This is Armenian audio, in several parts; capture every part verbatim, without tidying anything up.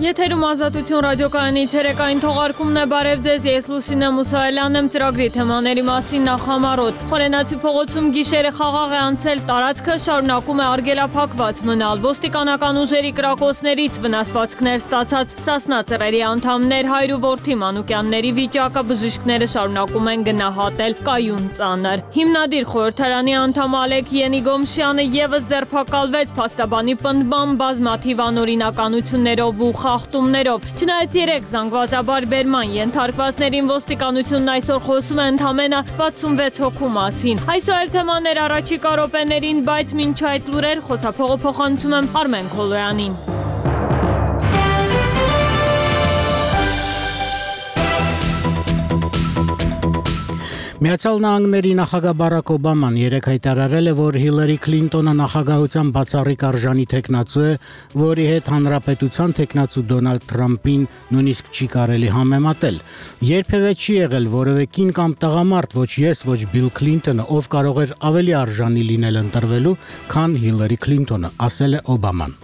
Եթերում Ազատություն ռադիոկայանի ցերեկային թողարկումն է, բարև ձեզ, ես Լուսինե Մուսայելյանն եմ, ծրագրի թեմաների մասին նախամարոտ։ Խորենացի փողոցում գիշերը խաղաղ է անցել, տարածքը շարունակում է արգելափակված մնալ։ Ոստիկանական ուժերի կրակոցներից վնասվածքներ ստացած Սասնա ծռերի անդամներ հայր ու որդի Մանուկյանների վիճակը բժիշկները շարունակում են գնահատել կայուն ծանր։ Հիմնադիր խորհրդարանի անդամ Ալեք Ենիգոմշյանը ևս ձերբակալվեց փաստաբանի պնդմամբ բազմաթիվ անօրինականություններով ու խախտումներով։ Չնայած երեք զանգվածաբար բերման ենթարկվածներին ոստիկանությունն այսօր խոսում է ընդամենը վաթսունվեց հոգու մասին։ Այսօր էլ թեմաներ առաջիկա րոպեներին, բայց մինչ այդ լուրեր խոսափողը փոխանցում եմ Արմեն Քոլոյանին։ Միացյալ Նահանգների նախագահ Բարաք Օբաման երեկ հայտարարել է, որ Հիլարի Քլինտոնը նախագահության բացառիկ արժանի թեկնածու է, որի հետ հանրապետության թեկնածու Դոնալդ Թրամփին նույնիսկ չի կարելի համեմատել։ Երբևէ չի եղել որևէ կին կամ տղամարդ, ոչ ես, ոչ Բիլ Քլինտոնը, ով կարող էր ավելի արժանի լինել ընտրվելու, քան Հիլարի Քլինտոնը, ասել է Օբաման։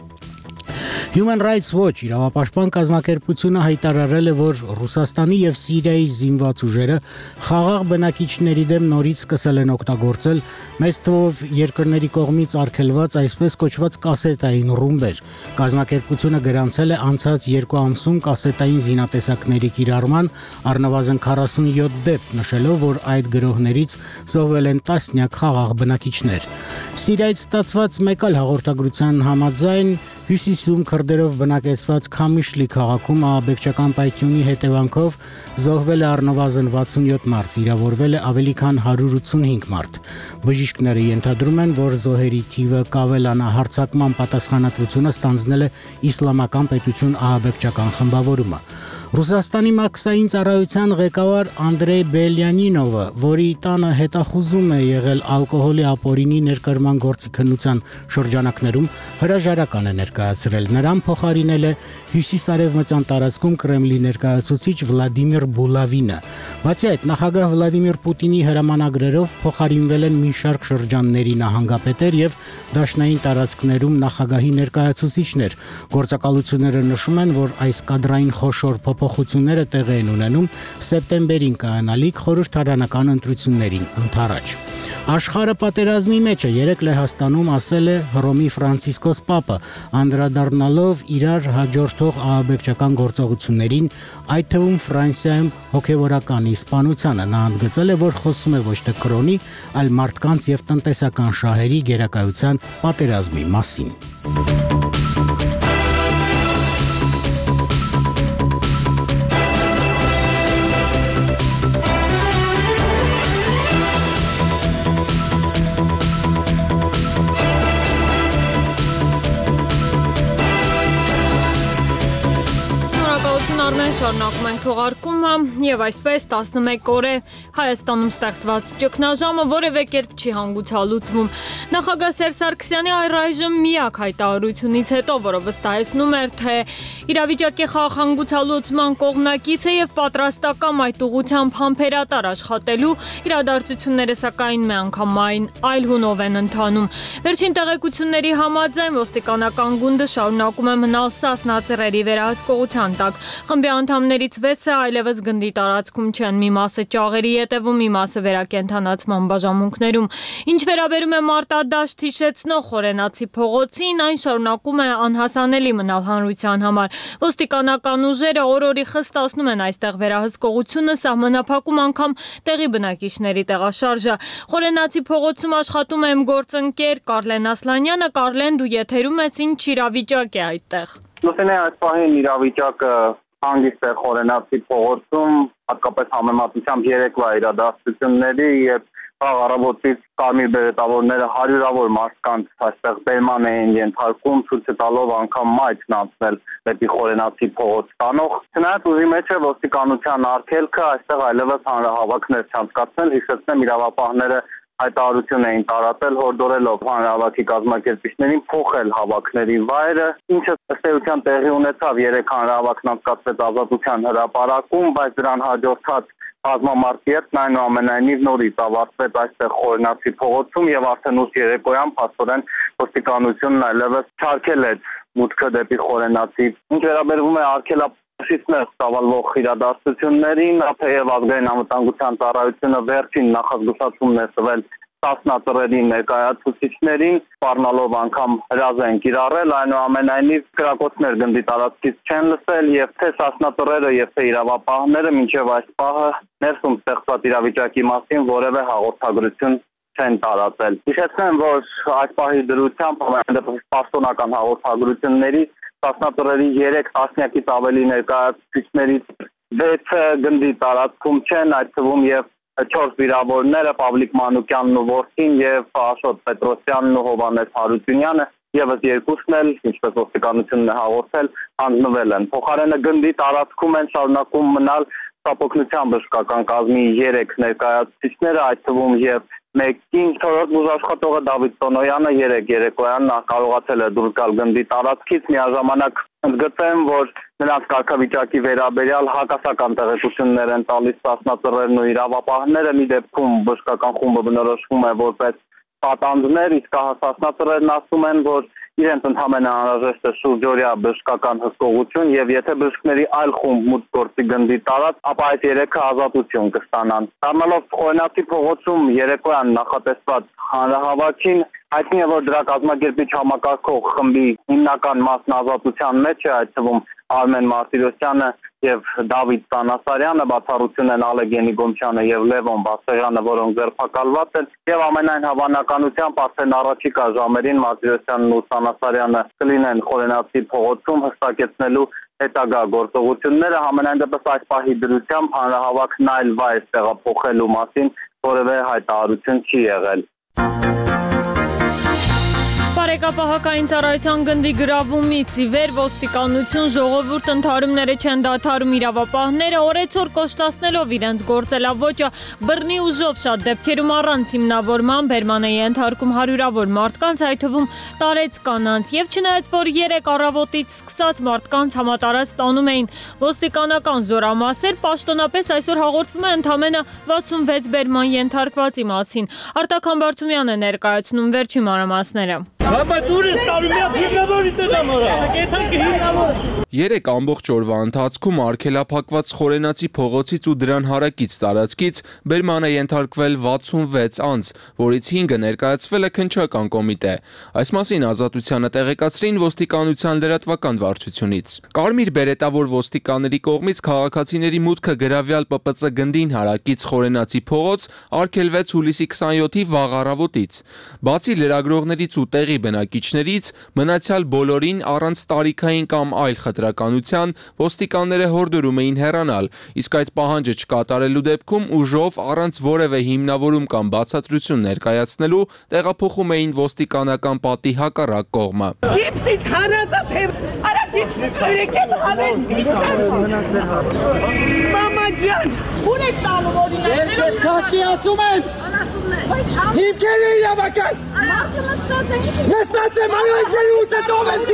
Human Rights Watch իրավապաշտպան կազմակերպությունը հայտարարել է, որ Ռուսաստանի եւ Սիրիայի զինված ուժերը խաղաղ բնակիչների դեմ նորից սկսել են օգտագործել մեծ թվով երկրների կողմից արգելված այսպես կոչված կասետային ռումբեր։ Կազմակերպությունը գրանցել է անցած երկու ամսում կասետային զինատեսակների կիրառման առնվազն քառասունյոթ դեպք, նշելով, որ այդ գրոհներից զոհվել են տասնյակ խաղաղ բնակիչներ։ Սիրիայից ստացված մեկ այլ հաղորդագրության համաձայն Հյուսիսում քրդերով բնակեցված Քամիշլի քաղաքում ահաբեկչական պայթյունի հետևանքով զոհվել է առնվազն վաթսունյոթ մարդ, վիրավորվել է ավելի քան հարյուր ութսունհինգ մարդ։ Բժիշկները ենթադրում են, որ զոհերի թիվը կավելանա, հարձակման պատասխանատվությունը ստանձնել է Իսլամական պետություն ահաբեկչական խմբավորումը։ Ռուսաստանի մաքսային ծառայության ղեկավար Անդրեյ Բելյանինովը, որի տանը հետախուզում է եղել ալկոհոլի ապօրինի ներկրման գործի քննության շրջանակներում, հրաժարական է ներկայացրել։ Նրան փոխարինել է հյուսիսարևմտյան տարածքում Կրեմլի ներկայացուցիչ Վլադիմիր Բուլավինը։ Բացի այդ, նախագահ Վլադիմիր Պուտինի հրամանագրերով փոխարինվել են մի շարք շրջանների նահանգապետեր եւ դաշնային տարածքներում նախագահի ներկայացուցիչներ։ Գործակալությունները նշում են, որ այս կադրային խոշոր փոփոխությունները տեղի են ունենում սեպտեմբերին կայանալիք խորհրդարանական ընտրություններին ընդառաջ։ Աշխարհը պատերազմի մեջ է, երեկ Լեհաստանում ասել է Հռոմի Ֆրանցիսկոս Պապը, անդրադառնալով իրար հաջորդող ահաբեկչական գործողություններին, այդ թվում Ֆրանսիայում հոգևորականի սպանությանը։ Նա ընդգծել է, որ խոսում է ոչ թե կրոնի, այլ մարդկանց եւ տնտեսական շահերի գերակայության պատերազմի մասին։ Շարունակում ենք թողարկումը եւ այսպես տասնմեկ օր է Հայաստանում ստեղծված ճգնաժամը որևէ կերպ չի հանգուցալուծվում։ Նախագահ Սերժ Սարգսյանի առայժմ միակ հայտարարությունից հետո, որը վստահեցնում էր, թե իրավիճակի խաղաղ հանգուցալուծման կողմնակից է եւ պատրաստական այդ ուղղությամբ համբերատար աշխատելու, իրադարձությունները սակայն միանգամայն այլ հունով են ընթանում։ Վերջին տեղեկությունների համաձայն ոստիկանական գունդը շարունակում է մնալ Սասնա ծռերի վերահսկողության տակ։ Խմբի անդամներից վեցը այլևս գնդի տարածքում չեն, մի մասը ճաղերի ետևում, մի մասը վերակենդանացման բաժանմունքներում։ Ինչ վերաբերում է մարտադաշտ հիշեցնող Խորենացի փողոցին, այն շարունակում է անհասանելի մնալ հանրության համար։ Ոստիկանական ուժերը օր-օրի խստացնում են այստեղ վերահսկողությունը, սահմանափակում անգամ տեղի բնակիչների տեղաշարժը։ Խորենացի փողոցում աշխատում է իմ գործընկեր Կարլեն Ասլանյանը։ Կարլեն, դու եթերում ես, ինչ իրավիճակ է այդտեղ։ Լուսինե, այս պահին իրավիճակը հանգիստ է Խորենացի փողոցում, հատկապես համեմատությամբ երեկվա իրադարձությունների, երբ վաղ առավոտից կարմիր բերետավորները հարյուրավոր մարդկանց այստեղ բերման էին ենթարկում, ցույց տալով անգամ մայթն անցնել դեպի Խորենացի փողոց տանող։ Չնայած ուժի մեջ է ոստիկանության արգելքը, այստեղ այլևս հանրահավաքներ չանցկացնել, հիշեցնեմ, իրավապահները հայտարարություն էին տարածել, հորդորելով հանրահավաքի կազմակերպիչներին փոխել հավաքների վայրը, ինչը ըստ էության տեղի ունեցավ երեք հանրահավաքն անցկացվեց Ազատության հրապարակում, բայց դրան հաջորդած բազմամարտիրն այնուամենայնիվ նորից ավարտվեց այստեղ Խորենացի փողոցում եւ արդեն ուշ երեկոյան փաստորեն ոստիկանությունն այլևս չարգելեց մուտքը դեպի խորենացի։ Ինչ վերաբերվում է արգելափոխիչներ ծավալվող իրադարձություններին, թեև ազգային անվտանգության ծառայությունը վերջին նախազգուշացումն է տվել տասնածռերի ներկայացուցիչներին, սպառնալով անգամ հրազեն կիրառել, այնուամենայնիվ կրակոցներ գնդի տարածքից չեն լսել եւ թե տասնածռերը եւ թե իրավապահները մինչեւ այս պահը ներսում ստեղծված իրավիճակի մասին որևէ հաղորդագրություն չեն տարածել։ Հիշեցնեմ, որ այս պահի դրությամբ ամենադեպս պաշտոնական հաղորդագրությունների տասնածռերի երեք տասնյակից ավելի ներկայացուցիչներից վեցը գնդի տարածքում չեն, այդ թվում եւ չորս վիրավորները Պավլիկ Մանուկյանն ու որդին եւ Աշոտ Պետրոսյանն ու Հովհաննես Հարությունյանը եւս երկուսն էլ, ինչպես ոստիկանությունն է հաղորդել, հանձնվել են։ Փոխարենը գնդի տարածքում են շարունակում մնալ Սապօգնության բժշկական կազմի երեք ներկայացուցիչները, այդ թվում եւ մեկին չորրորդ բուժաշխատողը Դավիթ Տոնոյանը երեք երեկոյան նա կարողացել է դուրս գալ գնդի տարածքից, միաժամանակ ընդգծեմ, որ նրանց կարգավիճակի վերաբերյալ հակասական տեղեկություններ են տալիս տասնածռերն ու իրավապահները, մի դեպքում բժշկական խումբը բնորոշվում է որպես պատանձներ, իսկ տասնածռերն ասում են, որ իրենց ընդհանրապես անհրաժեշտ է շուրջօրյա բժշկական հսկողություն եւ եթե բժիշկների այլ խումբ մուտք գործի գնդի տարած, ապա այդ երեքը ազատություն կստանան։ Դառնալով խորենացի փողոցում երեկոյան նախատեսված հանրահավաքին հայտնի է, որ դրա կազմակերպիչ համակարգող խմբի հիմնական մասն ազատության մեջ է, այդ թվում Արմեն Մարտիրոսյանը եւ Դավիթ Տանասարյանը, բացառություն են Ալեկ Ենիգոմչյանը եւ Լևոն Բաստեղյանը, որոնք ձերբակալված են եւ ամենայն հավանականությամբ արդեն առաջիկա ժամերին Մարտիրոսյանն ու Տանասարյանը կլինեն խորենացի փողոցում հստակեցնելու հետագա գործողությունները, ամենայն դեպս այս պահի դրությամբ հանրահավաքն այլ վայր տեղափոխելու մասին որևէ հայտարարություն չի եղել։ Բարեկապահական ծառայության գնդի գրավումից ի վեր ոստիկանություն ժողովուրդ ընդհարումները չեն դադարում, իրավապահները օրեցօր կոշտացնելով իրենց գործելավոճը բռնի ուժով շատ դեպքերում առանց հիմնավորման բերման է ենթարկում հարյուրավոր մարդկանց, այդ թվում տարեց կանանց եւ չնայած որ երեք առավոտից սկսած մարդկանց համատարած տանում էին ոստիկանական զորամասեր, պաշտոնապես այսօր հաղորդվում է ընդամենը վաթսունվեց բերման ենթարկվածի մասին։ Արտակ Համբարձումյանը ներկայացնում վերջին մանրամասները։ Երեք ամբողջ օրվա ընթացքում արգելափակված խորենացի փողոցից ու դրան հարակից տարածքից բերման է ենթարկվել վաթսունվեց անձ, որից հինգը ներկայացվել է քննչական կոմիտե։ Այս մասին Ազատությանը տեղեկացրին ոստիկանության լրատվական վարչությունից։ Կարմիր բերետավոր ոստիկանների կողմից քաղաքացիների մուտքը գրավյալ Պ Պ Ծ գնդին հարակից խորենացի փողոց արգելվեց հուլիսի քսաներկուի վաղ առավոտից։ Բացի լրագրողներից ու տեղի բնակիչներից մնացյալ բոլորին առանց տարիքային կամ այլ խտրականության ոստիկանները հորդորում էին հեռանալ, իսկ այդ պահանջը չկատարելու դեպքում ուժով առանց որևէ հիմնավորում կամ բացատրություն ներկայացնելու տեղափոխում էին ոստիկանական պատի հակառակ կողմը։ Գիպսից հանածա թե արա գիպսից եկել հանեց մամա ջան ուր եք տալու որին ձեր քաշի ասում եմ հիմքեր իրավական նստած եմ այլ ուզը տով ես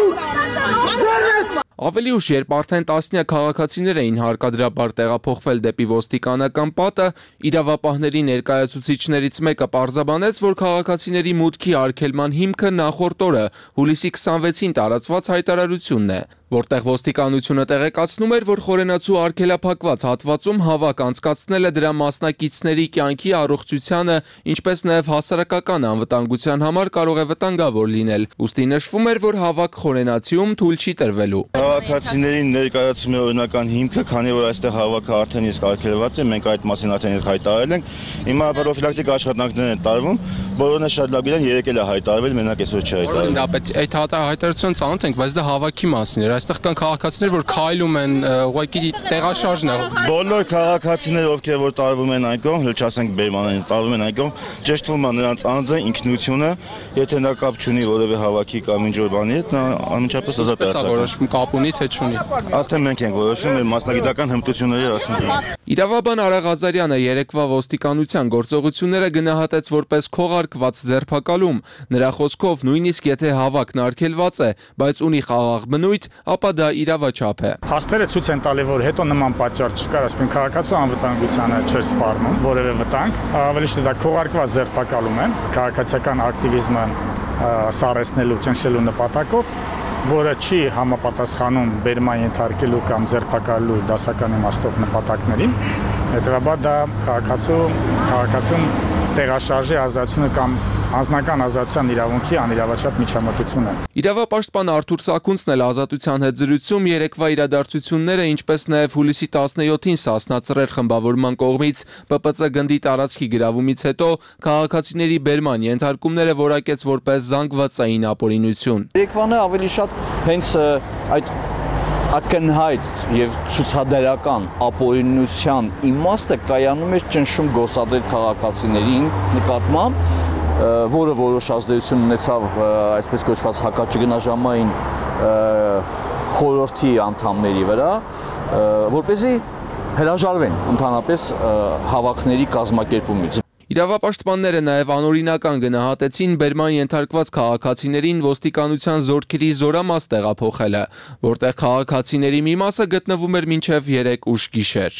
դու Ավելի ուշ, երբ արդեն տասնյակ քաղաքացիներ էին հարկադրաբար տեղափոխվել դեպի ոստիկանական պատը, իրավապահների ներկայացուցիչներից մեկը պարզաբանեց, որ քաղաքացիների մուտքի արգելման հիմքը նախորդ օրը հուլիսի քսանվեցին տարածված հայտարարությունն է, որտեղ ոստիկանությունը տեղեկացնում էր, որ խորենացու արգելափակված հատվածում հավաք անցկացնելը դրա մասնակիցների կյանքի առողջությանը, ինչպես նաև հասարակական անվտանգության համար կարող է վտանգավոր լինել։ Ուստի նշվում էր, որ հավաք խորենացիում թույլ չի տրվելու։ Քաղաքացիներին ներկայացում է օրինական հիմքը, քանի որ այստեղ հավաքը արդեն իսկ արգելված է, մենք այդ մասին արդեն իսկ հայտարարել ենք։ Հիմա պրոֆիլակտիկ աշխատանքներ են տարվում, բոլորն շատ լավ գիտեն, երեք էլ է հայտարարվել, մենակ այսօր չհայտարարվել։ Այդ հայտարարությունը ծանոթ ենք, բայց դա հավաքի մասին էր։ Այստեղ կան քաղաքացիներ, որ քայլում են, ուղղակի տեղաշարժն է։ Բոլոր քաղաքացիները, ովքեր որ տարվում են այն կողմ, հենց չասենք Բերմանին, տարվում են այն կողմ, ճշտվում է նրանց անձը, ինքնությունը, եթե նա կապ չունի որևէ հավաքի կամ ինչ-որ բանի հետ, նա անմիջապես ազատ է արձակվում։ Կապ ունի թե չունի։ Արդեն մենք ենք որոշում, մեր մասնագիտական հմտությունների արդյունքում։ Իրավաբան Արա Ղազարյանը երեկվա ոստիկանության գործողությունները գնահատեց որպես քողարկված ձերբակալում։ Նրա խոսքով նույնիսկ եթե հավաքն արգելված է, բայց ունի խաղաղ բնույթ, ապա դա իրավաչափ է։ Փաստերը ցույց են տալի, որ հետո նման պատճառ չկար, ասենք քաղաքացու անվտանգությանը չէր սպառնում որևէ վտանգ, ավելի շուտ դա քողարկված ձերբակալում են քաղաքացիական ակտիվիզմը սարեցնելու, ճնշելու նպատակով։ որը չի համապատասխանում բերման ենթարկելու կամ ձերբակալելու դասական իմաստով նպատակներին, հետևաբար դա քաղաքացու քաղաքացուն տեղաշարժի ազատությունը կամ անձնական ազատության իրավունքի անիրավաչափ միջամտություն է։ Իրավապաշտպան Արթուր Սաքունցն էլ Ազատության հետ զրույցում երեկվա իրադարձությունները, ինչպես նաև հուլիսի տասնյոթին Սասնա Ծռեր խմբավորման կողմից Պ Պ Ց գնդի տարածքի գրավումից հետո քաղաքացիների բերման ենթարկումները որակեց որպես զանգվածային ապօրինություն։ Երեկվանը ավելի շատ հենց այդ ակնհայտ եւ ցուցադրական ապօրինության իմաստը կայանում էր ճնշում գործադրել քաղաքացիներին նկատմամբ, որը որոշ ազդեցություն ունեցավ այսպես կոչված հակաճգնաժամային խորհրդի անդամների վրա, որպեսզի հրաժարվեն ընդհանրապես հավաքների կազմակերպումից։ Իրավապաշտպանները նաև անօրինական գնահատեցին բերման ենթարկված քաղաքացիներին ոստիկանության զորքերի զորամաս տեղափոխելը, որտեղ քաղաքացիների մի մասը գտնվում էր մինչև երեք ուշ գիշեր։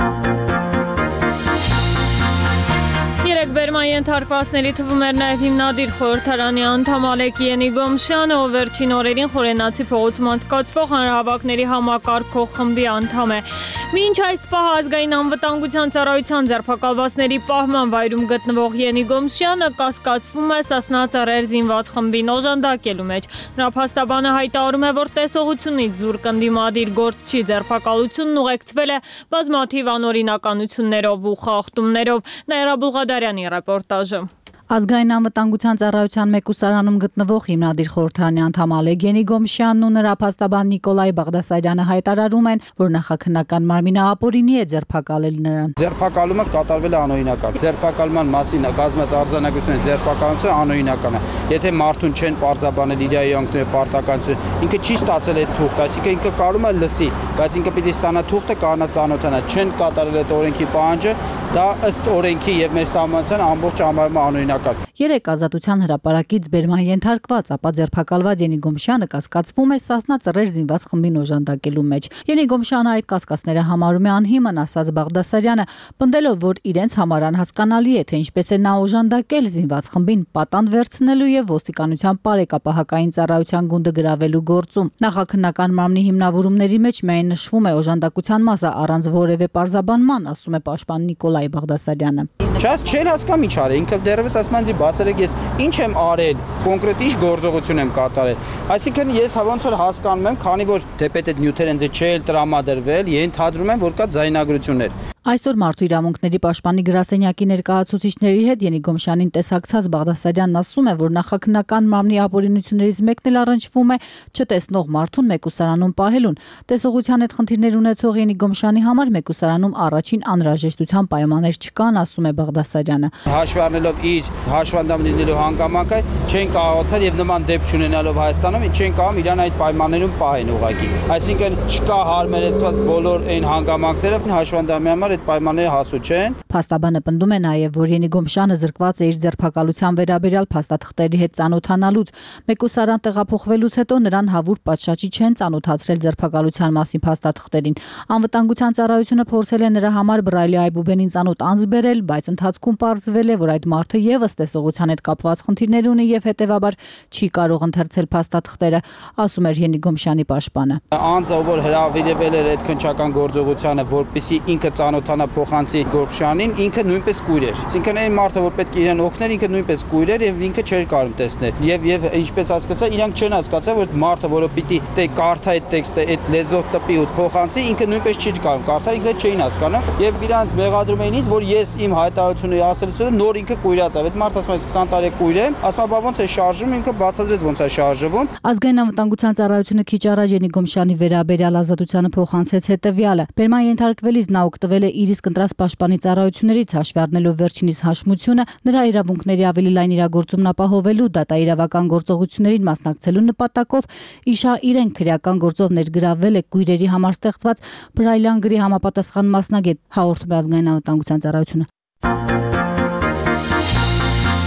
Երեք բերման ենթարկվածների թվում էր նաև հիմնադիր խորհրդարանի անդամ Ալեք Ենիգոմշյանը, ով վերջին օրերին Խորենացի փողոցում անցկացվող հանրահավաքների համակարգող խմբի անդամ է։ Մինչ այս պահ ազգային անվտանգության ծառայության ձերբակալվածների պահման վայրում գտնվող Ենիգոմշյանը կասկածվում է Սասնա Ծռեր զինված խմբին օժանդակելու մեջ։ Նրա փաստաբանը հայտարարում է, որ տեսողությունից զուրկ ընդդիմադիր գործչի ձերբակալությունն ուղեկցվել է բազմաթիվ անօրինականություններով ու խախտումներով։ Նաիրա Բուլղադարյանի ռեպորտաժը։ Ազգային անվտանգության ծառայության մեկուսարանում գտնվող հիմնադիր խորհրդարանի անդամ Ալեք Ենիգոմշյանն ու նրա փաստաբան Նիկոլայ Բաղդասարյանը հայտարարում են, որ նախաքննական մարմինը ապօրինի է ձերբակալել նրան։ Ձերբակալումը կատարվել է անօրինական։ Ձերբակալման մասին կազմած արձանագրությունը ձերբակալությունը անօրինական է։ Եթե մարդուն չեն պարզաբանել իր իրավունքները, պարտականությունը, ինքը չի ստացել այդ թուղթը, այսինքն ինքը կարում է լսի, բայց ինքը պիտի ստանա թուղթը, կանա ծանոթանա, չեն կատարել այդ օրենքի պահանջը, դա ըստ օրենքի եւ մեր սահմանության ամբողջ համարում անօրինական։ Երեք Ազատության հրապարակից բերման ենթարկված, ապա ձերբակալված Ենիգոմշյանը կասկածվում է Սասնա Ծռեր զինված խմբին օժանդակելու մեջ։ Ենիգոմշյանը այդ կասկածները համարում է անհիմն, ասաց Բաղդասարյանը, պնդելով, որ իրենց համար անհասկանալի է, թե ինչպես է նա օժանդակել զինված խմբին պատանդ վերցնելու եւ ոստիկանության բարեկապահական ծառայության գունդը գրավելու գործում։ Նախաքննական մարմնի հիմնավորումների մեջ միայն նշվում է օժանդակության մասը առանց որևէ պարզաբանման, ասում է պաշտպան Նիկոլայ Բաղդասարյանը։ Չաս չեն հասկանում ինչ արել, ինքը դեռևս ասում է բացերեք ես ինչ եմ արել, կոնկրետ ինչ գործողություն եմ կատարել։ Այսինքն ես ոնց որ հասկանում եմ, քանի որ թեպետ այդ նյութերը ինձ չէլ տրամադրվել, ենթադրում եմ, որ կա ձայնագրություններ։ Այսօր Մարդու իրավունքների պաշտպանի գրասենյակի ներկայացուցիչների հետ Ենիգոմշյանին տեսակցած Բաղդասարյանն ասում է, որ նախաքննական մարմնի ապօրինություններից մեկն էլ առնչվում է չտեսնող մարդուն մեկուսարանում պահելուն։ Տեսողության հետ խնդիրներ ունեցող Ենիգոմշյանի համար մեկուսարանում առաջին անհրաժեշտության պայմաններ չկան, ասում է Բաղդասարյանը։ Հաշվի առնելով իր հաշվանդամ լինելու հանգամանքը չեն կարողացել եւ նման դեպք չունենալով Հայաստանում չեն կարող իրան այդ պայմաններում պահեն ուղղակի։ Այսինքն չկա հարմարեցված բոլոր այն հանգամանքները հաշվանդամի համար այդ պայմանները հասու չեն։ Փաստաբանը պնդում է նաև, որ Ենիգոմշյանը զրկված է իր ձերբակալության վերաբերյալ փաստաթղթերի հետ ծանոթանալուց։ Մեկուսարան տեղափոխվելուց հետո նրան հավուր պատշաճի չեն ծանոթացրել ձերբակալության մասին փաստաթղթերին։ Անվտանգության ծառայությունը փորձել է նրա համար Բրայլի այբուբենին ծանոթ անձ բերել, բայց ընթացքում պարզվել է, որ այդ մարդը եւս տեսողության հետ կապված խնդիրներ ունի եւ հետեւաբար չի կարող ընթերցել փաստաթղթերը, ասում էր Ենիգոմշյանի պաշտպանը։ Անձը, որ հրավիրվել էր այդ քննչական գործողությանը, որպեսզի ինքը ծանոթանա փոխանցի Գորբշյանին, ինքը նույնպես կույր էր։ Այսինքն այն մարդը, որ պետք է իրեն օգներ, ինքը նույնպես կույր էր եւ ինքը չէր կարող տեսնել։ Եվ եւ ինչպես հասկացա, իրանք չեն հասկացա, որ մարդը, որը պիտի տե կարդա այդ տեքստը, այդ լեզվով տպի ու փոխանցի, ինքը նույնպես չի կարող կարդալ, ինքը չէին հասկանում եւ իրանք մեղադրում էին ինձ, որ ես իմ հայտարարությունը ասելուց նոր ինքը կույրած է։ Այդ մարդը ասում է քսան տարի կույր է, ասում է բա ոնց է շարժվում, ինքը բացատրեց ոնց է շարժվում։ Ազգային անվտանգության ծառայությունը քիչ առաջ Ենիգոմշյանի վերաբերյալ Ազատությանը փոխանցեց հետևյալը։ Բերման ենթարկվելիս նա օգտվել է իր իսկ ընտրած պաշտպանի ծառայություններից, հաշվի առնելով վերջինիս հաշմությունը, նրա իրավունքների ավելի լայն իրագործումն ապահովելու, դատաիրավական գործողություններին մասնակցելու նպատակով իշա իրեն քրեական գործով ներգրավվել է կույրերի համար ստեղծված Բրայլյան գրի համապատասխան մասնագետ, հաղորդում է ազգային անվտանգության ծառայությունը։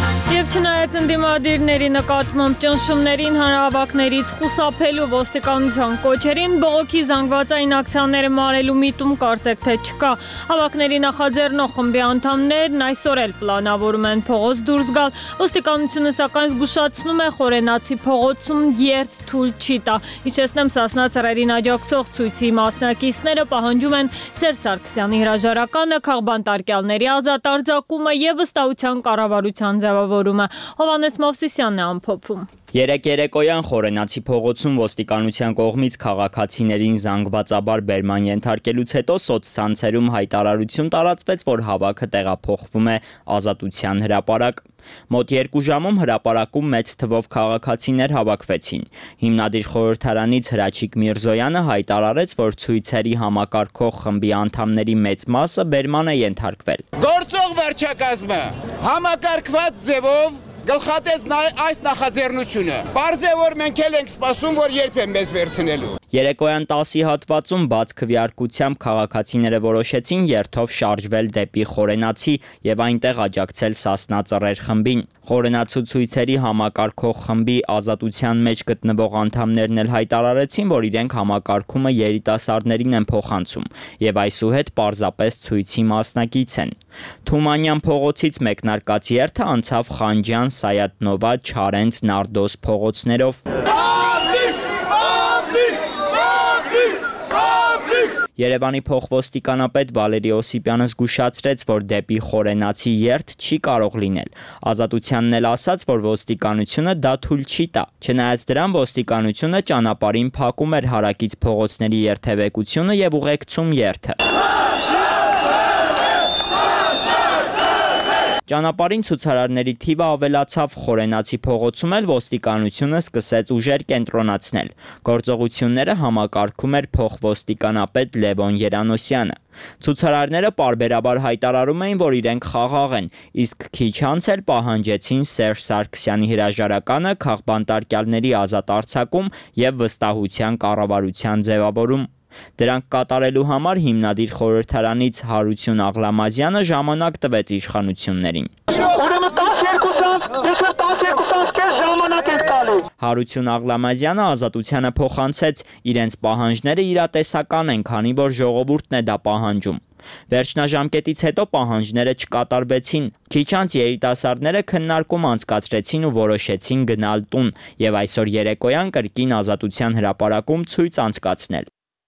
Չնայած ընդդիմադիրների նկատմամբ ճնշումներին հանրահավաքներից խուսափելու ոստիկանության կոչերին բողոքի զանգվածային ակցիաները մարելու միտում կարծեք թե չկա։ Հավաքների նախաձեռնող խմբի անդամներն այսօր էլ պլանավորում են փողոց դուրս գալ։ Ոստիկանությունը սակայն զգուշացնում է խորենացի փողոցում երթ թույլ չի տա։ Իջեցնեմ Սասնա ծռերին աջակցող ցույցի մասնակիցները պահանջում են Սերժ Սարգսյանի հրաժարականը, քաղբանտարկյալների ազատ արձակումը եւ վստահության կառավարության ձևավորումը։ Հովհաննես Մովսիսյանն է ամփոփում։ Երեկ երեկոյան խորենացի փողոցում ոստիկանության կողմից քաղաքացիներին զանգվածաբար բերման ենթարկելուց հետո սոցցանցերում հայտարարություն տարածվեց, որ հավաքը տեղափոխվում է Ազատության հրապարակ։ Մոտ երկու ժամում հրապարակում մեծ թվով քաղաքացիներ հավաքվեցին։ Հիմնադիր խորհրդարանից Հրաչիկ Միրզոյանը հայտարարեց, որ ցույցերի համակարգող խմբի անդամների մեծ մասը բերման է ենթարկվել։ Գործող վարչակազմը համակարգված ձևով գլխատեց այս նախաձեռնությունը։ Պարզ է, որ մենք էլ ենք սպասում, որ երբ են մեզ վերցնելու։ Երեկոյան տասի հատվածում բաց քվեարկությամբ քաղաքացիները որոշեցին երթով շարժվել դեպի Խորենացի եւ այնտեղ աջակցել Սասնա ծռեր խմբին։ Խորենացու ցույցերի համակարգող խմբի Ազատության մեջ գտնվող անդամներն էլ հայտարարեցին, որ իրենք համակարգումը երիտասարդներին են փոխանցում եւ այսուհետ պարզապես ցույցի մասնակից են։ Թումանյան փողոցից մեկնարկած երթը անցավ Խանջյան, Սայատնովա, Չարենց, Նարդոս փողոցներով։ Երևանի փոխվոստիկանապետ Վալերի Օսիպյանը զգուշացրեց, որ դեպի Խորենացի երթ չի կարող լինել։ Ազատությանն էլ ասաց, որ ոստիկանությունը դա թույլ չի տա։ Չնայած դրան ոստիկանությունը ճանապարհին փակում էր հարակից փողոցների երթևեկությունը եւ ուղեկցում երթը։ Ճանապարհին ցուցարարների թիվը ավելացավ, Խորենացի փողոցում էլ ոստիկանությունը սկսեց ուժեր կենտրոնացնել։ Գործողությունները համակարգում էր փոխվոստիկանապետ Լևոն Երանոսյանը։ Ցուցարարները պարբերաբար հայտարարում էին, որ իրենք խաղաղ են, իսկ քիչ անց էլ պահանջեցին Սերժ Սարգսյանի հրաժարականը, քաղբանտարկյալների ազատ արձակում եւ վստահության կառավարության ձևավորում։ Դրանք կատարելու համար հիմնադիր խորհրդարանից Հարություն Աղլամազյանը ժամանակ տվեց իշխանություններին։ Հարություն Աղլամազյանը Ազատությանը փոխանցեց, իրենց պահանջները իրատեսական են, քանի որ ժողովուրդն է դա պահանջում։ Վերջնաժամկետից հետո պահանջները չկատարվեցին։ Քիչ անց երիտասարդները քննարկում անցկացրեցին ու որոշեցին գնալ տուն եւ այսօր երեկոյան կրկին Ազատության հրապարակում ցույց անցկացնել։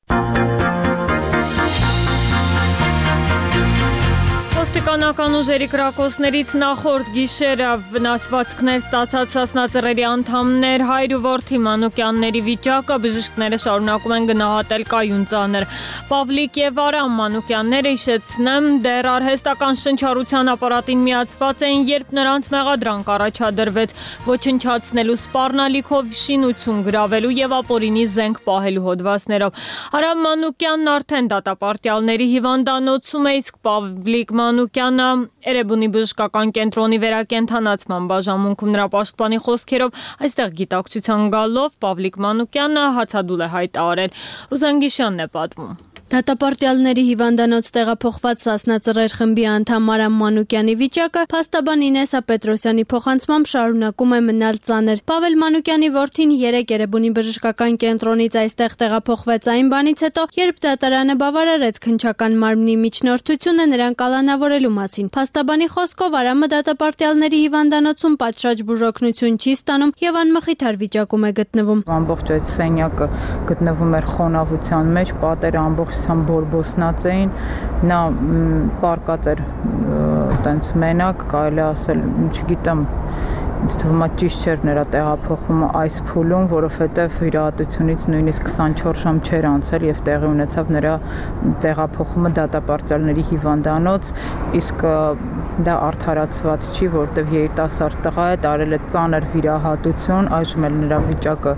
Ոստիկանական ուժերի կրակոցներից նախորդ գիշերը վնասվածքներ ստացած Սասնա ծռերի անդամներ հայր ու որդի Մանուկյանների վիճակը բժիշկները շարունակում են գնահատել կայուն ծանր։ Պավլիկ եւ Արամ Մանուկյանները, հիշեցնեմ, դեռ արհեստական շնչառության ապարատին միացված էին, երբ նրանց մեղադրանք առաջադրվեց ոչնչացնելու սպառնալիքով շինություն գրավելու եւ ապօրինի զենք պահելու հոդվածներով։ Արամ Մանուկյանն արդեն դատապարտյալների հիվանդանոցում է, իսկ Պավլիկ Մանուկյանը Էրեբունի բժշկական կենտրոնի վերակենդանացման բաժանմունքում նրա պաշտպանի խոսքերով այստեղ գիտակցության գալով Պավլիկ Մանուկյանը հացադուլ է հայտարարել։ Ռուզան Գիշյանն է պատմում։ Դատապարտյալների հիվանդանոց տեղափոխված Սասնա ծռեր խմբի անդամ Արամ Մանուկյանի վիճակը փաստաբան Ինեսա Պետրոսյանի փոխանցմամբ շարունակում է մնալ ծանր։ Պավել Մանուկյանի որդին երեկ Էրեբունի բժշկական կենտրոնից այստեղ տեղափոխվեց այն բանից հետո, երբ դատարանը բավարարեց քննչական մարմնի միջնորդությունը նրան կալանավորելու մասին։ Փաստաբանի խոսքով Արամը դատապարտյալների հիվանդանոցում պատշաճ բուժօգնություն չի ստանում եւ անմխիթար վիճակում է գտնվում։ Ամբողջ այդ սենյակը գտնվում էր խոնավության մեջ, պատերը ամբողջ բորբոսնած էին, նա պարկած էր տենց մենակ, կարելի ասել, չգիտեմ, ինձ թվում է ճիշտ չէր նրա տեղափոխումը այս փուլում, որովհետև վիրահատությունից նույնիսկ քսանչորս ժամ չէր անցել եւ տեղի ունեցավ նրա տեղափոխումը դատապարտյալների հիվանդանոց, իսկ դա արդարացված չի, որտեղ երիտասարդ տղա է, տարել է ծանր վիրահատություն, այժմ էլ նրա վիճակը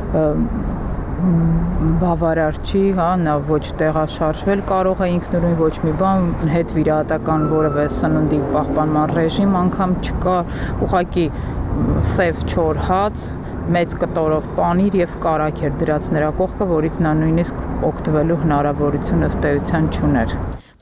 բավարար չի, հա, նա ոչ տեղաշարժվել կարող է ինքնուրույն, ոչ մի բան, հետ վիրահատական որևէ սննդի պահպանման ռեժիմ անգամ չկա, ուղղակի սև չոր հաց, մեծ կտորով պանիր եւ կարագ էր դրած նրա կողքը, որից նա նույնիսկ օգտվելու հնարավորություն ըստ էության չուներ։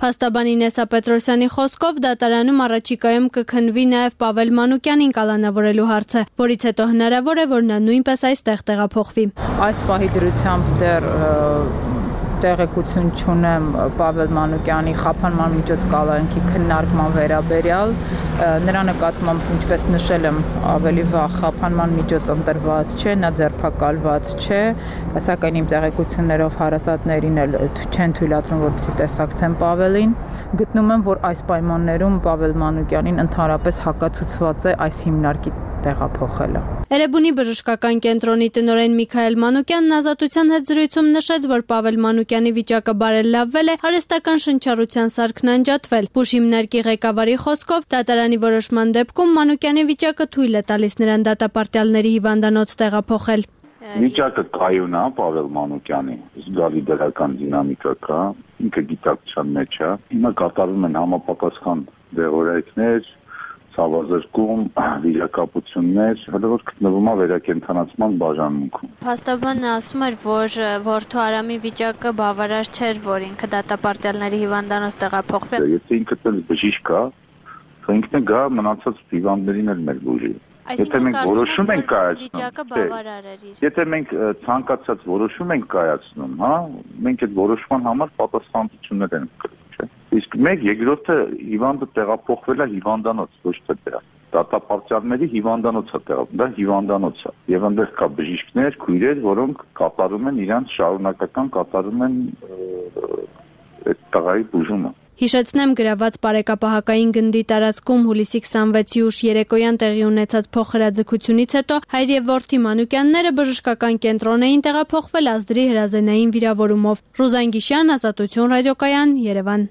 Փաստաբան Ինեսա Պետրոսյանի խոսքով դատարանում առաջիկայում կքննվի նաև Պավել Մանուկյանին կալանավորելու հարցը, որից հետո հնարավոր է, որ նա նույնպես այստեղ տեղափոխվի։ Այս պահի դրությամբ դեռ տեղեկություն չունեմ Պավել Մանուկյանի խափանման միջոց կալանքի քննարկման վերաբերյալ, նրա նկատմամբ ինչպես նշել եմ ավելի վաղ խափանման միջոց ընտրված չէ, նա ձերբակալված չէ, սակայն իմ տեղեկություններով հարազատներին էլ չեն թույլատրում, որպեսզի տեսակցեն Պավելին։ Գտնում եմ, որ այս պայմաններում Պավել Մանուկյանին ընդհանրապես հակացուցված է այս հիմնարկի տեղափոխելը։ Էրեբունի բժշկական կենտրոնի տնօրեն Միքայել Մանուկյանն Ազատության հետ զրույցում նշեց, որ Պավել Մանուկյանի վիճակը բարելավվել է, արհեստական շնչառության սարքն անջատվել։ Բուժ հիմնարկի ղեկավարի խոսքով դատարանի որոշման դեպքում Մանուկյանի վիճակը թույլ է տալիս նրան դատապարտյալների հիվանդանոց տեղափոխել։ Վիճակը կայուն է Պավել Մանուկյանի, զգալի դրական դինամիկա կա, ինքը գիտակցության մեջ է։ Հիմա կատարվում են համապատասխան դեղորայքներ, ցավազրկում, վիրակապություններ, հələ գտնվում է վերակենդանացման բաժանմունքում։ Փաստաբանը ասում էր, որ որդու Արամի վիճակը բավարար չէր, որ ինքը դատապարտյալների հիվանդանոց տեղափոխվի։ Եթե ինքը դեռ բժիշկ է, þá ինքն է գա մնացած հիվանդներին էլ մեր բուժի։ Եթե մենք որոշում ենք կայացնում, եթե մենք ցանկացած որոշում ենք կայացնում, հա, մենք այդ որոշման համար պատասխանատվություններ ենք կրում։ Իսկ մեկ երկրորդը հիվանդը տեղափոխվել է հիվանդանոց, ոչ թե դրա։ Դատապարտյալների հիվանդանոց է տեղափոխվել, դա հիվանդանոց է։ Եվ այնտեղ կա բժիշկներ, քույրեր, որոնք կատարում են իրանց շարունակական կատարում են այդ տղայի բուժումը։ Հիշեցնեմ, գրաված բարեկապահակային գնդի տարածքում հուլիսի քսանվեցի ուշ երեկոյան տեղի ունեցած փոխհրաձգությունից հետո հայր եւ որդի Մանուկյանները բժշկական կենտրոն էին տեղափոխվել ազդրի հրազենային վիրավորումով։ Ռուզան Գիշյան, Ազատություն ռադիոկայան, Երևան։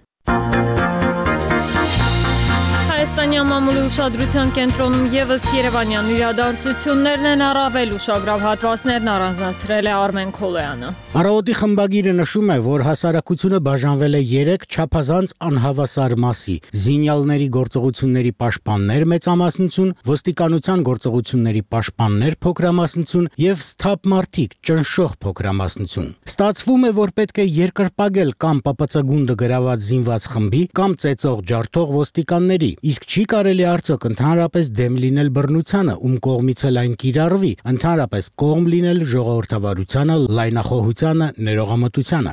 Հայաստանյան մամուլի ուշադրության կենտրոնում եւս երևանյան իրադարձություններն են, առավել ուշագրավ հատվածներն առանձնացրել է Արմեն Քոլոյանը։ Առավոտի խմբագիրը նշում է, որ հասարակությունը բաժանվել է երեք չափազանց անհավասար մասի՝ զինյալների գործողությունների պաշտպաններ մեծամասնություն, ոստիկանության գործողությունների պաշտպաններ փոքրամասնություն եւ սթափ մարդիկ ճնշող փոքրամասնություն։ Ստացվում է, որ պետք է երկրպագել կամ Պ Պ Ց գունդը գրաված զինված խմբի կամ ծեծող ջարդող ոստիկանների, իսկ չի կարելի արդյոք ընդհանրապես դեմ լինել բռնությանը, ում կողմից էլ այն կիրառվի, ընդհանրապես կողմ լինել ժողովրդավարությանը, լայնախոհությանը, ներողամտությանը։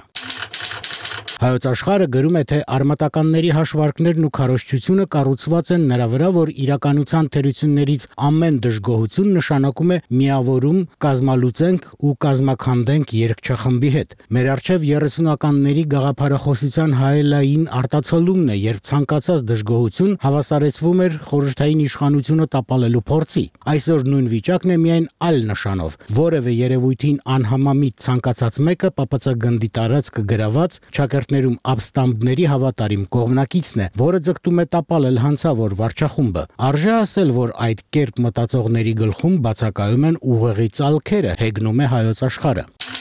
Հայոց աշխարհը գրում է, թե արմատականների հաշվարկներն ու քարոզչությունը կառուցված են նրա վրա, որ իրականության թերություններից ամեն դժգոհություն նշանակում է միավորում, կազմալուծենք ու կազմաքանդենք երգչախմբի հետ։ Մեր առջև երեսունականների գաղափարախոսության հայելային արտացոլումն է, երբ ցանկացած դժգոհություն հավասարեցվում էր խորհրդային իշխանությունը տապալելու փորձի։ Այսօր նույն վիճակն է միայն այլ նշանով։ Որևէ երևույթին անհամամիտ ցանկացած մեկը Պ Պ Ց գնդի տարածքը գրաված ներում ապստամբների հավատարիմ կողմնակիցն է, որը ձգտում է տապալել հանցավոր վարչախումբը։ Արժե ասել, որ այդ կերպ մտածողների գլխում բացակայում են ուղեղի ծալքերը, հեգնում է Հայոց աշխարհը։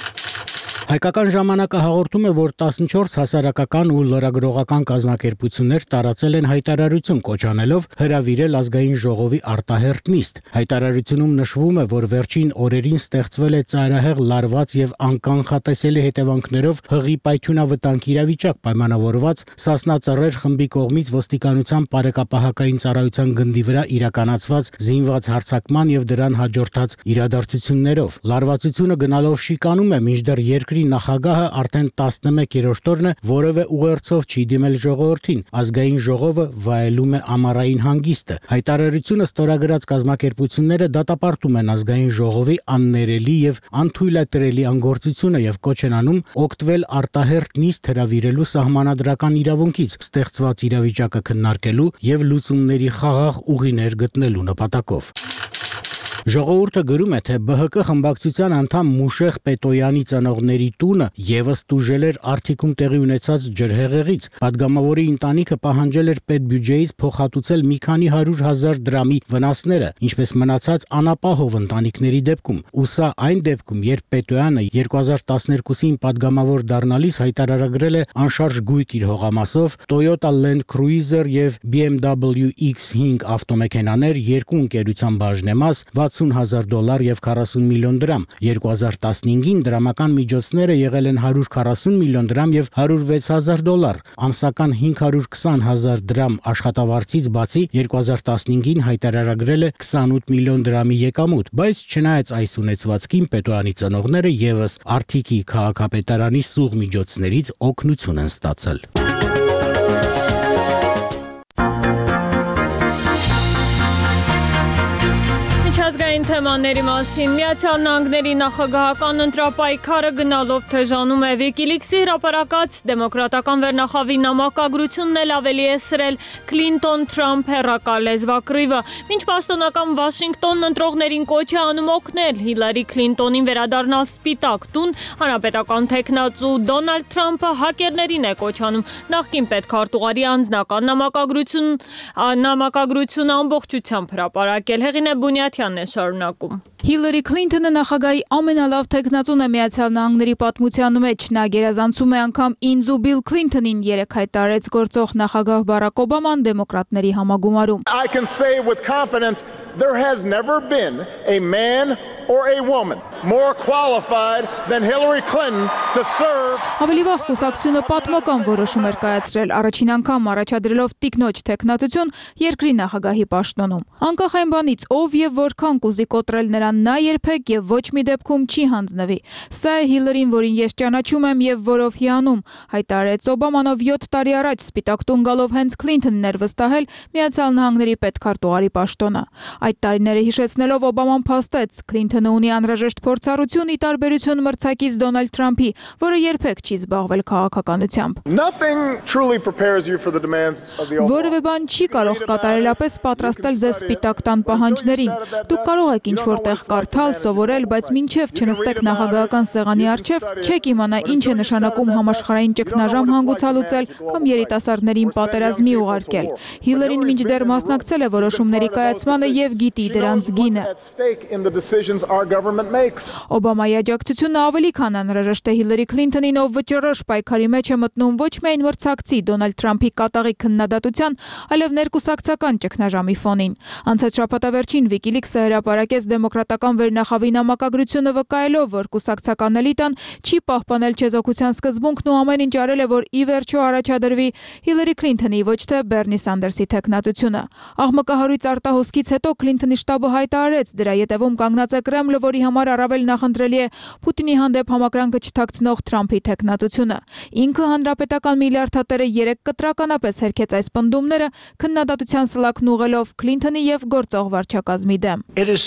Հայկական ժամանակը հաղորդում է, որ տասնչորս հասարակական ու լրագրողական կազմակերպություններ տարածել են հայտարարություն կոչանելով հրավիրել ազգային ժողովի արտահերթ նիստ։ Հայտարարությունում նշվում է, որ վերջին օրերին ստեղծվել է ծայրահեղ լարված եւ անկանխատեսելի հետևանքներով հղի պայթյունավտանգ իրավիճակ պայմանավորված Սասնա Ծռեր խմբի կողմից ոստիկանության բարեկապահական ծառայության գնդի վրա իրականացված զինված հարձակման եւ դրան հաջորդած իրադարձություններով։ Լարվածությունը գնալով շիկանում է, մինչդեռ երկրի նախագահը արդեն տասնմեկերորդ օրն է որևէ ուղերձով չի դիմել ժողովրդին։ Ազգային ժողովը վայելում է ամառային հանգիստը։ Հայտարարությունը ստորագրած կազմակերպությունները դատապարտում են ազգային ժողովի աններելի եւ անթույլատրելի անգործությունը եւ կոչ են անում օգտվել արտահերթ նիստ հրավիրելու սահմանադրական իրավունքից ստեղծված իրավիճակը քննարկելու եւ լուծումների խաղաղ ուղիներ գտնելու նպատակով։ Ժողովուրդը գրում է, թե Բ Հ Կ խմբակցության անդամ Մուշեղ Պետոյանի ծնողների տունը եւս տուժել էր Արթիկում տեղի ունեցած ջրհեղեղից։ Պատգամավորի ընտանիքը պահանջել էր պետբյուջեից փոխհատուցել մի քանի հարյուր հազար դրամի վնասները, ինչպես մնացած անապահով ընտանիքների դեպքում։ Ու սա այն դեպքում, երբ Պետոյանը երկու հազար տասներկուսին պատգամավոր դառնալիս հայտարարագրել է անշարժ գույք իր հողամասով, Toyota Land Cruiser եւ B M W X cinque ավտոմեքենաներ, երկու ընկերության բաժնեմաս, վաթսուն վաթսուն հազար դոլար եւ քառասուն միլիոն դրամ։ երկու հազար տասնհինգին դրամական միջոցները եղել են հարյուր քառասուն միլիոն դրամ եւ հարյուր վեց հազար դոլար։ Ամսական հինգ հարյուր քսան հազար դրամ աշխատավարձից բացի երկու հազար տասնհինգին հայտարարագրել է քսանութ միլիոն դրամի եկամուտ, բայց չնայած այս ունեցվածքին Պետոյանի ծնողները եւս Արթիկի քաղաքապետարանի սուղ միջոցներից օգնություն են ստացել։ Միջազգային թեմաների մասին Միացյալ Նահանգների նախագահական ընտրապայքարը գնալով թեժանում է։ Wikileaks-ի հրապարակած դեմոկրատական վերնախավի նամակագրությունն էլ ավելի է սրել Քլինտոն-Թրամփ հեռակա լեզվակռիվը։ Մինչ պաշտոնական Վաշինգտոնն ընտրողներին կոչ է անում օգնել Հիլարի Քլինտոնին վերադառնալ Սպիտակ տուն, հանրապետական թեկնածու Դոնալդ Թրամփը հակերներին է կոչ անում նախկին պետքարտուղարի անձնական նամակագրություն նամակագրությունը ամբողջությամբ հրապարակել։ Հեղինե Բունյաթյանն է շարունակում։ Հիլարի Քլինտոնը նախագահի ամենալավ թեկնածուն է Միացյալ Նահանգների պատմության մեջ։ Նա գերազանցում է անգամ ինձ ու Բիլ Քլինտոնին, երեկ հայտարարեց գործող նախագահ Բարակ Օբաման դեմոկրատների համագումարում։ I can say with confidence there has never been a man or a woman more qualified than Hillary Clinton to serve. Ավելի վաղ կուսակցությունը պատմական որոշում էր կայացրել, առաջին անգամ առաջադրելով տիկնոջ թեկնածություն երկրի նախագահի պաշտոնում։ Անկախ այն բանից, ով եւ որքան կուզի կոտրել նրան, նա երբեք եւ ոչ մի դեպքում չի հանձնվի։ Սա է Հիլարին, որին ես ճանաչում եմ եւ որով հիանում, հայտարարեց Օբամանով յոթ տարի առաջ Սպիտակ տուն գալով հենց Քլինտոնն էր վստահել Միացյալ Նահանգների պետքարտուղարի պաշտոնը։ Այդ տարիները հիշեցնելով Օբաման փաստեց, Քլինտոնը ունի անհրաժեշտ փորձառություն ի տարբերություն մրցակից Դոնալդ Թրամփի, որը երբեք չի զբաղվել քաղաքականությամբ։ Որևէ բան չի կարող կատարելապես պատրաստել ձեզ Սպիտակ տան պահանջներին։ Դուք կարող եք ինչ-որ տեղ կարդալ, սովորել, բայց մինչև չնստեք նախագահական սեղանի առջև, չեք իմանա ինչ է նշանակում համաշխարհային ճգնաժամ հանգուցալուծել կամ երիտասարդներին պատերազմի ուղարկել։ Հիլարին մինչդեռ մասնակցել է որոշումների կայացմանը եւ գիտի դրանց գինը։ Օբամայի աջակցությունը ավելի քան անհրաժեշտ է Հիլարի Քլինտոնին, ով վճռոշ պայքարի մեջ է մտնում ոչ միայն մրցակցի Դոնալդ Թրամփի կատաղի քննադատության, այլև ներկուսակցական ճգնաժամի ֆոնին։ Անցած շաբաթավերջին Wikileaks-ը հրապարակեց դեմոկրատական վերնախավի նամակագրությունը վկայելով, որ կուսակցական էլիտան չի պահպանել չեզոքության սկզբունքն ու ամեն ինչ արել է, որ ի վերջո առաջադրվի Հիլարի Քլինտոնի, ոչ թե Բերնի Սանդերսի թեկնածությունը։ Աղմկահարույց արտահոսքից հետո Քլինտոնի շտաբը հայտարարեց, դրա ետևում կանգնած է Կրեմլը, որի համար առավել նախընտրելի է Պուտինի հանդեպ համակրանքը չթաքցնող Թրամփի թեկնածությունը։ Ինքը հանրապետական միլիարդատերը երեք կտրականապես հերքեց այս պնդումները, քննադատության սլաքն ուղղելով Քլինտոնի եւ գործող վարչակազմի դեմ։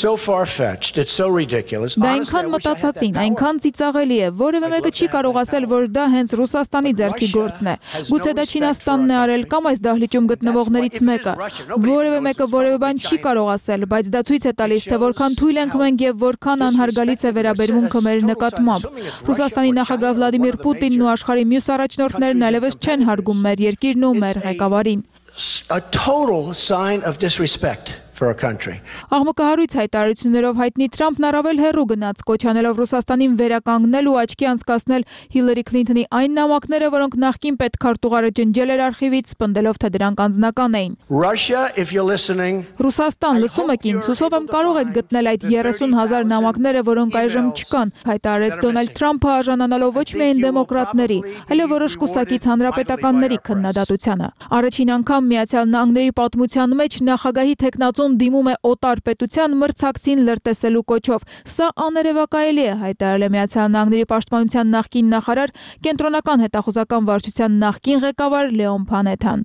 Դա այնքան մտածածին, այնքան ծիծաղելի է, որևէ մեկը չի կարող ասել, որ դա հենց Ռուսաստանի ձեռքի գործն է։ Գուցե դա Չինաստանն է արել կամ այս դահլիճում գտնվողներից մեկը։ Որևէ մեկը որևէ բան չի կարող ասել, բայց դա ցույց է տալիս, թե որքան թույլ ենք մենք եւ որքան անհարգալից է վերաբերմունքը մեր նկատմամբ։ Ռուսաստանի նախագահ Վլադիմիր Պուտինն ու աշխարհի մյուս առաջնորդներն այլևս չեն հարգում մեր երկիրն ու մեր ղեկավարին։ A total sign of disrespect for our country. Աղմկահարույց հայտարարություններով հայտնի Թրամփն առավել հեռու գնաց, կոչանելով Ռուսաստանին վերականգնել ու աչքի անցկացնել Հիլարի Քլինտոնի այն նամակները, որոնք նախկին պետքարտուղարը ջնջել էր արխիվից, պնդելով, թե դրանք անձնական էին։ Russia, if you're listening, Ռուսաստան, լսում եք ինձ, հուսով եմ կարող եք գտնել այդ երեսուն հազար նամակները, որոնք այժմ չկան, հայտարարեց Դոնալդ Թրամփը, արժանանալով ոչ միայն դեմոկրատների, այլև որոշ կուսակից հանրապետականների քննադատությանը։ Առաջին անգամ Միացյալ Նահանգների պատմության մեջ նախագահի թեկնածուն դիմում է օտար պետության մրցակցին լրտեսելու կոչով։ Սա աներևակայելի է, հայտարարել է Միացյալ Նահանգների պաշտպանության նախկին նախարար, կենտրոնական հետախուզական վարչության նախկին ղեկավար Լեոն Փանեթան։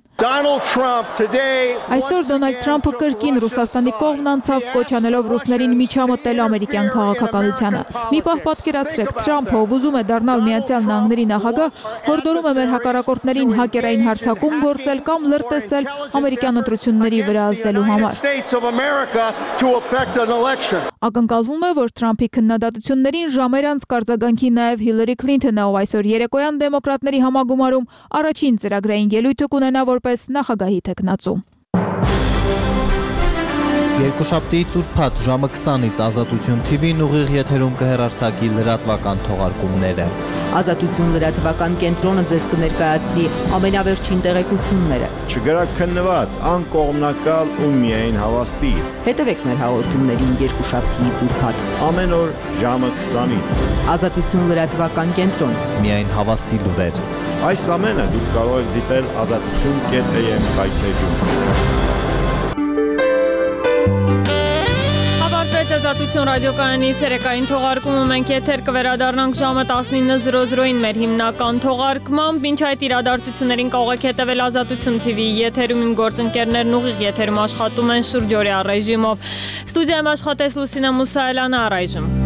Այսօր Դոնալդ Թրամփը կրկին Ռուսաստանի կողմն անցավ, կոչանելով ռուսներին միջամտել ամերիկյան քաղաքականությանը։ Մի պահ պատկերացրեք, Թրամփը, ով ուզում է դառնալ Միացյալ Նահանգների նախագահ, հորդորում է մեր հակառակորդներին հակերային հարձակում գործել կամ լրտեսել ամերիկյան ընտրությունների վրա ազդելու համար։ Ակնկալվում է, որ Թրամփի քննադատություններին ժամեր անց կարձագանքի նաև Հիլարի Քլինտոնը, ով այսօր երեկոյան դեմոկրատների համագումարում առաջին ծրագրային ելույթը կունենա որպես նախագահի թեկնածու։ Երկուշաբթիից ուրբաթ ժամը քսանից Ազատություն թի վին ուղիղ եթերում կհեռարձակի լրատվական թողարկումները։ Ազատություն լրատվական կենտրոնը ձեզ կներկայացնի ամենավերջին տեղեկությունները։ Չգրակ քննված, անկողմնակալ ու միայն հավաստի։ Հետևեք մեր հաղորդումներին երկուշաբթիից ուրբաթ ամեն օր ժամը քսանից։ Ազատություն լրատվական կենտրոն։ Միայն հավաստի լուրեր։ Այս ամենը դուք կարող եք դիտել ազատություն կետ է եմ հայթեջում։ Ազատություն ռադիոկայանի ցերեկային թողարկումը մենք եթեր կվերադառնանք ժամը տասնինը զրո զրոին մեր հիմնական թողարկմամբ։ Մինչ այդ իրադարձություններին կարող եք հետևել Ազատություն թի վի եթերում, իմ գործընկերներն ուղիղ եթերում աշխատում են շուրջօրյա ռեժիմով։ Ստուդիայում աշխատեց Լուսինե Մուսայելյանը, առայժմ